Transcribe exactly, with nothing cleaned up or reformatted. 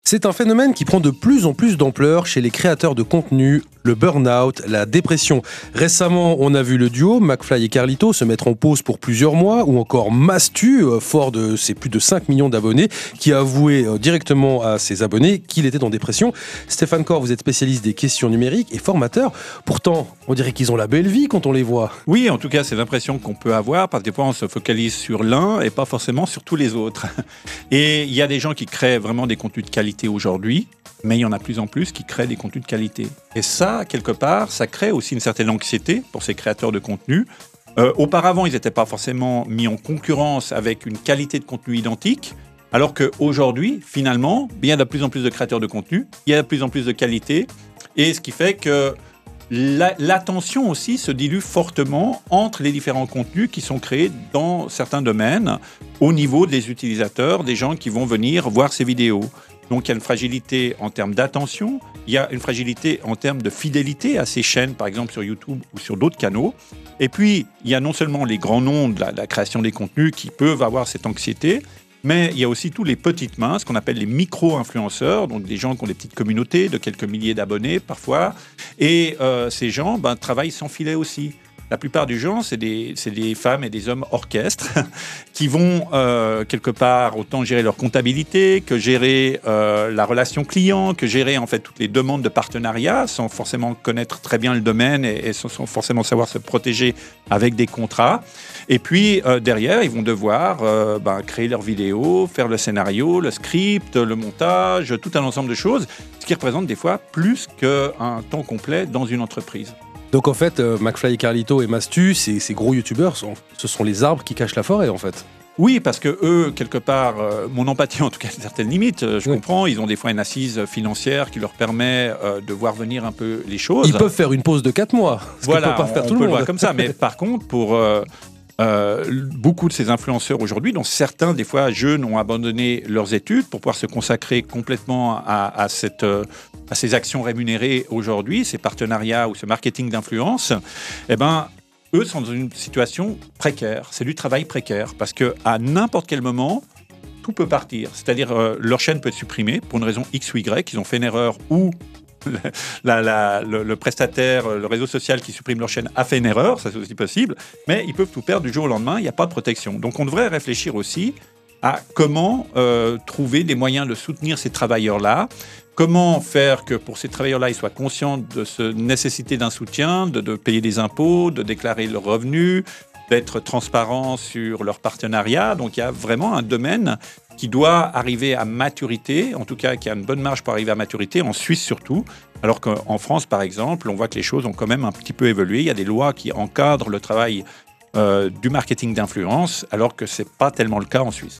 C'est un phénomène qui prend de plus en plus d'ampleur chez les créateurs de contenu, le burn-out, la dépression. Récemment, on a vu le duo McFly et Carlito se mettre en pause pour plusieurs mois, ou encore Mastu, fort de ses plus de cinq millions d'abonnés, qui a avoué directement à ses abonnés qu'il était en dépression. Stéphane Corr, vous êtes spécialiste des questions numériques et formateur. Pourtant, on dirait qu'ils ont la belle vie quand on les voit. Oui, en tout cas, c'est l'impression qu'on peut avoir, parce que des fois, on se focalise sur l'un et pas forcément sur tous les autres. Et il y a des gens qui créent vraiment des contenus de qualité aujourd'hui, mais il y en a de plus en plus qui créent des contenus de qualité. Et ça, quelque part, ça crée aussi une certaine anxiété pour ces créateurs de contenu. Euh, auparavant, ils n'étaient pas forcément mis en concurrence avec une qualité de contenu identique, alors qu'aujourd'hui, finalement, il y a de plus en plus de créateurs de contenu, il y a de plus en plus de qualité, et ce qui fait que la, l'attention aussi se dilue fortement entre les différents contenus qui sont créés dans certains domaines, au niveau des utilisateurs, des gens qui vont venir voir ces vidéos. Donc, il y a une fragilité en termes d'attention, il y a une fragilité en termes de fidélité à ces chaînes, par exemple sur YouTube ou sur d'autres canaux. Et puis, il y a non seulement les grands noms de la, de la création des contenus qui peuvent avoir cette anxiété, mais il y a aussi tous les petites mains, ce qu'on appelle les micro-influenceurs, donc des gens qui ont des petites communautés de quelques milliers d'abonnés parfois. Et euh, ces gens ben, travaillent sans filet aussi. La plupart du gens, c'est des, c'est des femmes et des hommes orchestres qui vont euh, quelque part autant gérer leur comptabilité que gérer euh, la relation client, que gérer en fait toutes les demandes de partenariat sans forcément connaître très bien le domaine et, et sans, sans forcément savoir se protéger avec des contrats. Et puis euh, derrière, ils vont devoir euh, ben, créer leurs vidéos, faire le scénario, le script, le montage, tout un ensemble de choses, ce qui représente des fois plus qu'un temps complet dans une entreprise. Donc en fait, euh, McFly et Carlito et Mastu, ces, ces gros youtubeurs, sont, ce sont les arbres qui cachent la forêt en fait. Oui, parce que eux, quelque part, euh, mon empathie en tout cas a certaines limites, euh, je oui. comprends, ils ont des fois une assise financière qui leur permet euh, de voir venir un peu les choses. Ils peuvent faire une pause de quatre mois, ce voilà, que peut pas faire on, tout on le peut monde. le voir comme ça, mais par contre, pour... Euh, Euh, beaucoup de ces influenceurs aujourd'hui, dont certains, des fois, jeunes, ont abandonné leurs études pour pouvoir se consacrer complètement à, à, cette, euh, à ces actions rémunérées aujourd'hui, ces partenariats ou ce marketing d'influence, eh ben, eux sont dans une situation précaire. C'est du travail précaire parce qu'à n'importe quel moment, tout peut partir. C'est-à-dire, euh, leur chaîne peut être supprimée pour une raison X ou Y, ils ont fait une erreur ou La, la, le, le prestataire, le réseau social qui supprime leur chaîne a fait une erreur, ça c'est aussi possible, mais ils peuvent tout perdre du jour au lendemain, il n'y a pas de protection. Donc on devrait réfléchir aussi à comment euh, trouver des moyens de soutenir ces travailleurs-là, comment faire que pour ces travailleurs-là, ils soient conscients de cette nécessité d'un soutien, de, de payer des impôts, de déclarer leurs revenus, d'être transparents sur leurs partenariats. Donc il y a vraiment un domaine qui doit arriver à maturité, en tout cas qui a une bonne marge pour arriver à maturité, en Suisse surtout, alors qu'en France, par exemple, on voit que les choses ont quand même un petit peu évolué. Il y a des lois qui encadrent le travail euh, du marketing d'influence, alors que ce n'est pas tellement le cas en Suisse.